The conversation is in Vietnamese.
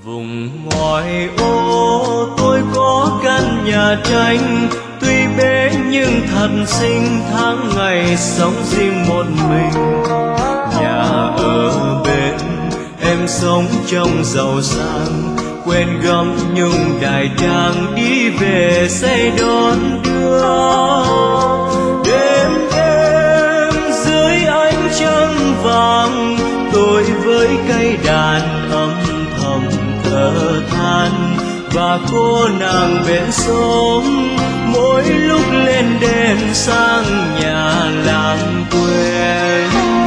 Vùng ngoại ô tôi có căn nhà tranh, tuy bé nhưng thật xinh, tháng ngày sống riêng một mình. Nhà ở bên em sống trong giàu sang, quên gấm nhung đài trang đi về xây đón đưa. Đêm đêm dưới ánh trăng vàng, tôi với cây đàn âm thầm thở than, và cô nàng bên sông mỗi lúc lên đèn sang nhà làng quên.